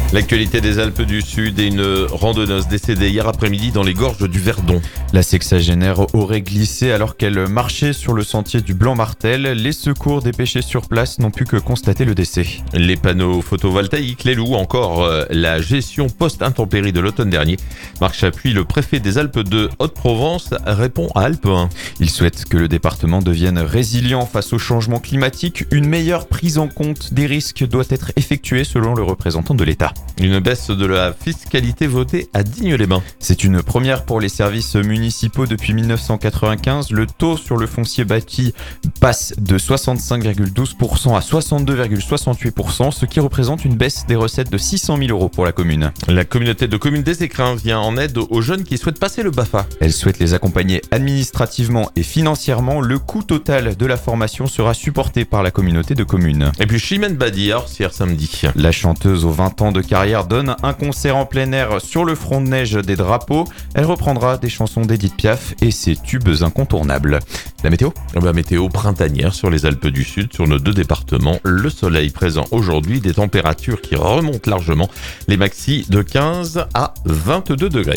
L'actualité des Alpes du Sud et une randonneuse décédée hier après-midi dans les gorges du Verdon. La sexagénaire aurait glissé alors qu'elle marchait sur le sentier du Blanc-Martel. Les secours dépêchés sur place n'ont pu que constater le décès. Les panneaux photovoltaïques, les loups, encore la gestion post-intempérie de l'automne dernier. Marc Chapuis, le préfet des Alpes de Haute-Provence, répond à Alpe 1. Il souhaite que le département devienne résilient face au changement climatique. Une meilleure prise en compte des risques doit être effectuée selon le représentant de l'État. Une baisse de la fiscalité votée à Digne-les-Bains. C'est une première pour les services municipaux depuis 1995. Le taux sur le foncier bâti passe de 65,12% à 62,68%, ce qui représente une baisse des recettes de 600 000 € pour la commune. La communauté de communes des Écrins vient en aide aux jeunes qui souhaitent passer le BAFA. Elle souhaite les accompagner administrativement et financièrement. Le coût total de la formation sera supporté par la communauté de communes. Et puis Chimène Badi, hier samedi. La chanteuse aux 20 ans de carrière donne un concert en plein air sur le front de neige des drapeaux. Elle reprendra des chansons d'Edith Piaf et ses tubes incontournables. La météo ? Météo printanière sur les Alpes du Sud, sur nos deux départements. Le soleil présent aujourd'hui, des températures qui remontent largement. Les maxis de 15 à 22 degrés.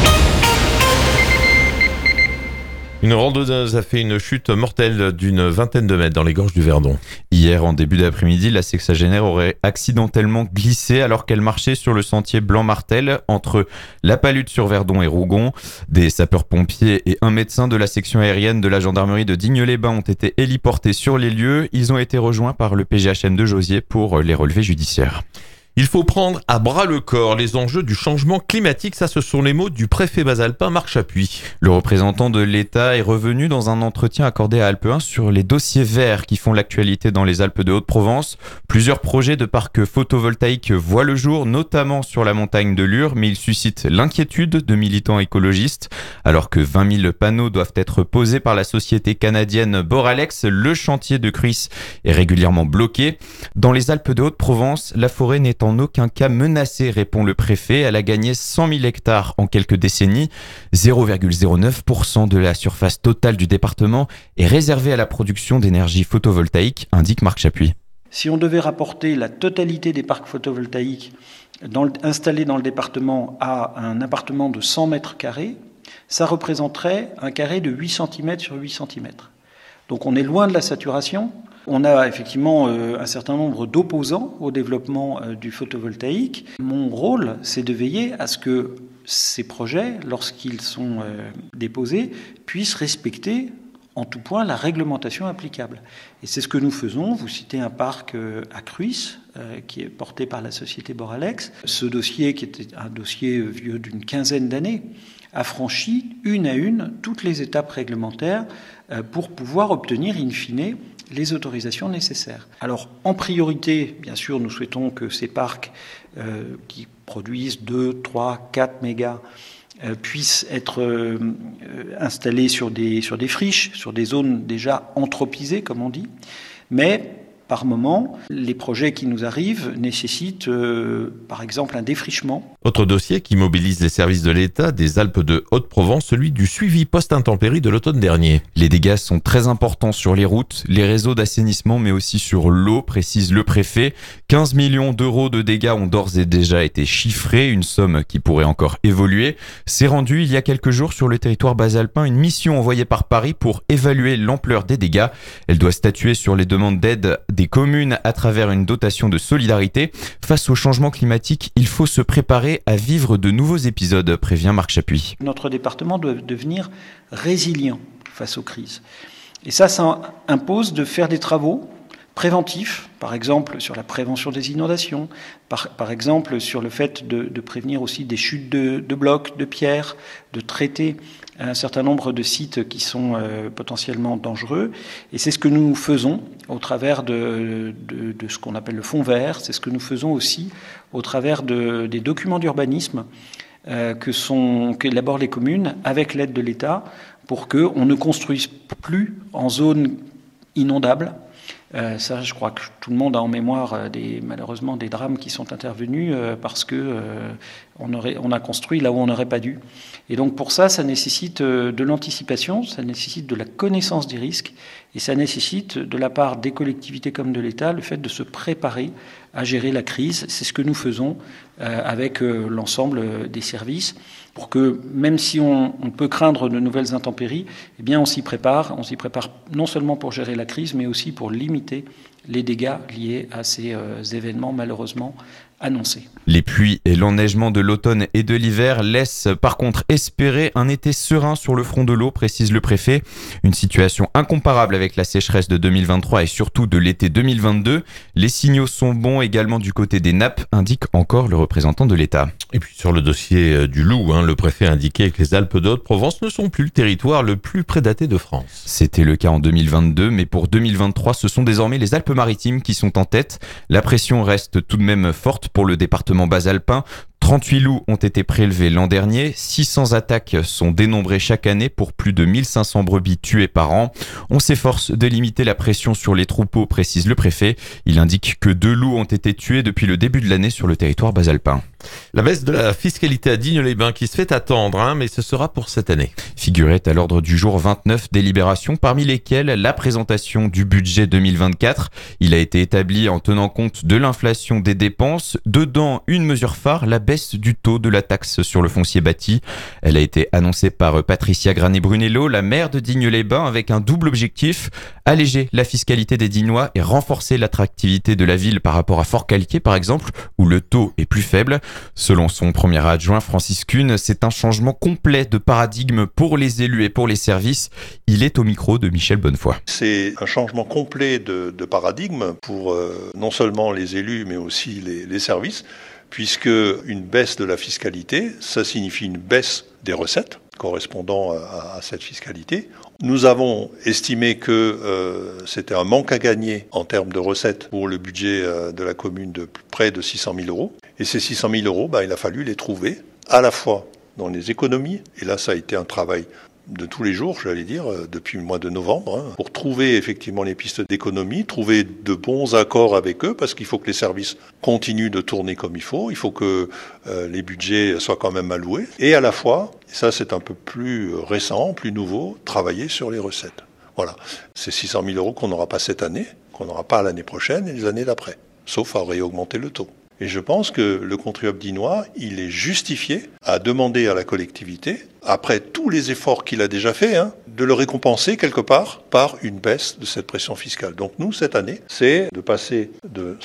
Une randonneuse a fait une chute mortelle d'une vingtaine de mètres dans les gorges du Verdon. Hier, en début d'après-midi, la sexagénaire aurait accidentellement glissé alors qu'elle marchait sur le sentier Blanc-Martel entre la Palute sur Verdon et Rougon. Des sapeurs-pompiers et un médecin de la section aérienne de la gendarmerie de Digne-les-Bains ont été héliportés sur les lieux. Ils ont été rejoints par le PGHM de Josier pour les relevés judiciaires. Il faut prendre à bras le corps les enjeux du changement climatique. Ça, ce sont les mots du préfet basalpin Marc Chapuis. Le représentant de l'État est revenu dans un entretien accordé à Alpe 1 sur les dossiers verts qui font l'actualité dans les Alpes de Haute-Provence. Plusieurs projets de parcs photovoltaïques voient le jour, notamment sur la montagne de Lure, mais ils suscitent l'inquiétude de militants écologistes. Alors que 20 000 panneaux doivent être posés par la société canadienne Boralex, le chantier de Cruys est régulièrement bloqué. Dans les Alpes de Haute-Provence, la forêt n'est en aucun cas menacée, répond le préfet. Elle a gagné 100 000 hectares en quelques décennies. 0,09% de la surface totale du département est réservée à la production d'énergie photovoltaïque, indique Marc Chapuis. Si on devait rapporter la totalité des parcs photovoltaïques installés dans le département à un appartement de 100 mètres carrés, ça représenterait un carré de 8 cm sur 8 cm. Donc on est loin de la saturation. On a effectivement un certain nombre d'opposants au développement du photovoltaïque. Mon rôle, c'est de veiller à ce que ces projets, lorsqu'ils sont déposés, puissent respecter en tout point la réglementation applicable. Et c'est ce que nous faisons. Vous citez un parc à Cruys, qui est porté par la société Boralex. Ce dossier, qui était un dossier vieux d'une quinzaine d'années, a franchi une à une toutes les étapes réglementaires pour pouvoir obtenir in fine les autorisations nécessaires. Alors, en priorité, bien sûr, nous souhaitons que ces parcs qui produisent 2, 3, 4 mégas puissent être installés sur des friches, sur des zones déjà anthropisées, comme on dit. Mais, par moment, les projets qui nous arrivent nécessitent, par exemple, un défrichement. Autre dossier qui mobilise les services de l'État des Alpes de Haute-Provence, celui du suivi post-intempérie de l'automne dernier. Les dégâts sont très importants sur les routes, les réseaux d'assainissement, mais aussi sur l'eau, précise le préfet. 15 millions d'euros de dégâts ont d'ores et déjà été chiffrés, une somme qui pourrait encore évoluer. C'est rendu il y a quelques jours sur le territoire basalpin une mission envoyée par Paris pour évaluer l'ampleur des dégâts. Elle doit statuer sur les demandes d'aide des communes à travers une dotation de solidarité. Face au changement climatique, il faut se préparer à vivre de nouveaux épisodes, prévient Marc Chapuis. Notre département doit devenir résilient face aux crises. Et ça impose de faire des travaux préventifs, par exemple sur la prévention des inondations, par exemple sur le fait de prévenir aussi des chutes de blocs, de pierres, de traiter un certain nombre de sites qui sont potentiellement dangereux. Et c'est ce que nous faisons au travers de ce qu'on appelle le fonds vert. C'est ce que nous faisons aussi au travers des documents d'urbanisme qu'élaborent les communes avec l'aide de l'État pour qu'on ne construise plus en zone inondable, Ça, je crois que tout le monde a en mémoire malheureusement des drames qui sont intervenus parce que on a construit là où on n'aurait pas dû. Et donc pour ça, ça nécessite de l'anticipation, ça nécessite de la connaissance des risques et ça nécessite de la part des collectivités comme de l'État le fait de se préparer à gérer la crise. C'est ce que nous faisons avec l'ensemble des services pour que même si on peut craindre de nouvelles intempéries, eh bien on s'y prépare. On s'y prépare non seulement pour gérer la crise, mais aussi pour limiter les dégâts liés à ces événements malheureusement annoncés. Les pluies et l'enneigement de l'automne et de l'hiver laissent par contre espérer un été serein sur le front de l'eau, précise le préfet. Une situation incomparable avec la sécheresse de 2023 et surtout de l'été 2022. Les signaux sont bons également du côté des nappes, indique encore le représentant de l'État. Et puis sur le dossier du loup, le préfet a indiqué que les Alpes de Haute-Provence ne sont plus le territoire le plus prédaté de France. C'était le cas en 2022, mais pour 2023, ce sont désormais les Alpes-Maritimes qui sont en tête. La pression reste tout de même forte pour le département basalpin. 38 loups ont été prélevés l'an dernier, 600 attaques sont dénombrées chaque année pour plus de 1500 brebis tuées par an. On s'efforce de limiter la pression sur les troupeaux, précise le préfet. Il indique que 2 loups ont été tués depuis le début de l'année sur le territoire basalpin. La baisse de la fiscalité à Digne-les-Bains qui se fait attendre, mais ce sera pour cette année. Figurait à l'ordre du jour 29 délibérations, parmi lesquelles la présentation du budget 2024. Il a été établi en tenant compte de l'inflation des dépenses. Dedans, une mesure phare, la baisse du taux de la taxe sur le foncier bâti. Elle a été annoncée par Patricia Granet-Brunello, la maire de Digne-les-Bains, avec un double objectif: alléger la fiscalité des Dignois et renforcer l'attractivité de la ville par rapport à Fort-Calquier, par exemple, où le taux est plus faible. Selon son premier adjoint, Francis Kuhn, c'est un changement complet de paradigme pour les élus et pour les services. Il est au micro de Michel Bonnefoy. C'est un changement complet de paradigme pour non seulement les élus, mais aussi les services, puisque une baisse de la fiscalité, ça signifie une baisse des recettes correspondant à cette fiscalité. Nous avons estimé que c'était un manque à gagner en termes de recettes pour le budget de la commune de près de 600 000 euros. Et ces 600 000 euros, il a fallu les trouver à la fois dans les économies, et là ça a été un travail de tous les jours, j'allais dire, depuis le mois de novembre, pour trouver effectivement les pistes d'économie, trouver de bons accords avec eux, parce qu'il faut que les services continuent de tourner comme il faut que les budgets soient quand même alloués, et à la fois, et ça c'est un peu plus récent, plus nouveau, travailler sur les recettes. Voilà, c'est 600 000 euros qu'on n'aura pas cette année, qu'on n'aura pas l'année prochaine et les années d'après, sauf à réaugmenter le taux. Et je pense que le contribuable dinois, il est justifié à demander à la collectivité, après tous les efforts qu'il a déjà faits, de le récompenser quelque part par une baisse de cette pression fiscale. Donc nous, cette année, c'est de passer de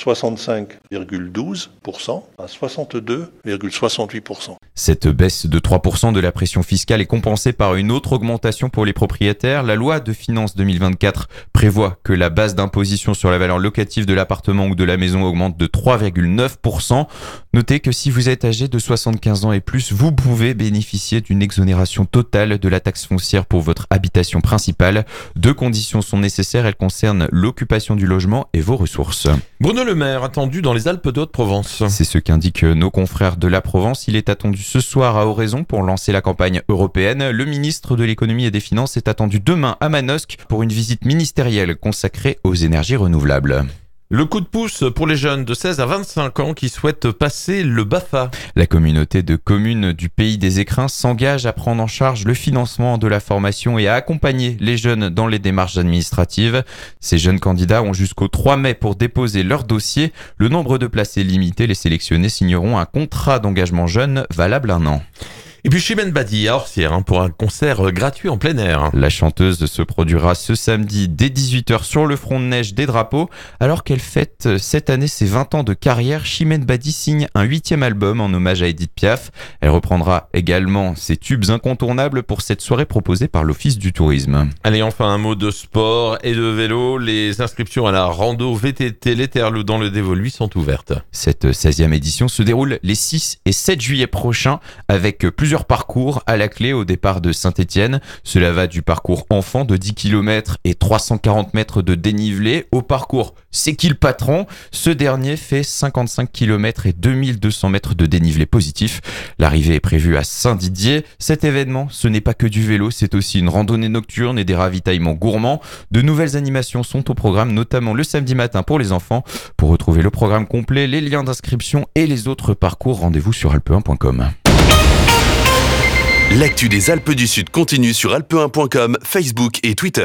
65,12% à 62,68%. Cette baisse de 3% de la pression fiscale est compensée par une autre augmentation pour les propriétaires. La loi de finances 2024 prévoit que la base d'imposition sur la valeur locative de l'appartement ou de la maison augmente de 3,9%. Notez que si vous êtes âgé de 75 ans et plus, vous pouvez bénéficier d'une exonération totale de la taxe foncière pour votre habitation principale. 2 conditions sont nécessaires, elles concernent l'occupation du logement et vos ressources. Bruno Le Maire, attendu dans les Alpes de Haute-Provence. C'est ce qu'indiquent nos confrères de la Provence. Il est attendu ce soir à Oraison pour lancer la campagne européenne. Le ministre de l'économie et des finances est attendu demain à Manosque pour une visite ministérielle consacrée aux énergies renouvelables. Le coup de pouce pour les jeunes de 16 à 25 ans qui souhaitent passer le BAFA. La communauté de communes du Pays des Écrins s'engage à prendre en charge le financement de la formation et à accompagner les jeunes dans les démarches administratives. Ces jeunes candidats ont jusqu'au 3 mai pour déposer leur dossier. Le nombre de places est limité. Les sélectionnés signeront un contrat d'engagement jeune valable 1 an. Et puis Chimène Badi à Orcières pour un concert gratuit en plein air. La chanteuse se produira ce samedi dès 18h sur le front de neige des drapeaux. Alors qu'elle fête cette année ses 20 ans de carrière, Chimène Badi signe un 8e album en hommage à Edith Piaf. Elle reprendra également ses tubes incontournables pour cette soirée proposée par l'Office du tourisme. Allez, enfin un mot de sport et de vélo. Les inscriptions à la rando VTT l'Éterlou dans le Dévoluy sont ouvertes. Cette 16e édition se déroule les 6 et 7 juillet prochains avec plusieurs plusieurs parcours à la clé au départ de Saint-Étienne. Cela va du parcours enfant de 10 km et 340 mètres de dénivelé au parcours C'est qui le patron ? Ce dernier fait 55 km et 2200 mètres de dénivelé positif. L'arrivée est prévue à Saint-Didier. Cet événement, ce n'est pas que du vélo, c'est aussi une randonnée nocturne et des ravitaillements gourmands. De nouvelles animations sont au programme, notamment le samedi matin pour les enfants. Pour retrouver le programme complet, les liens d'inscription et les autres parcours, rendez-vous sur alpe1.com. L'actu des Alpes du Sud continue sur alpe1.com, Facebook et Twitter.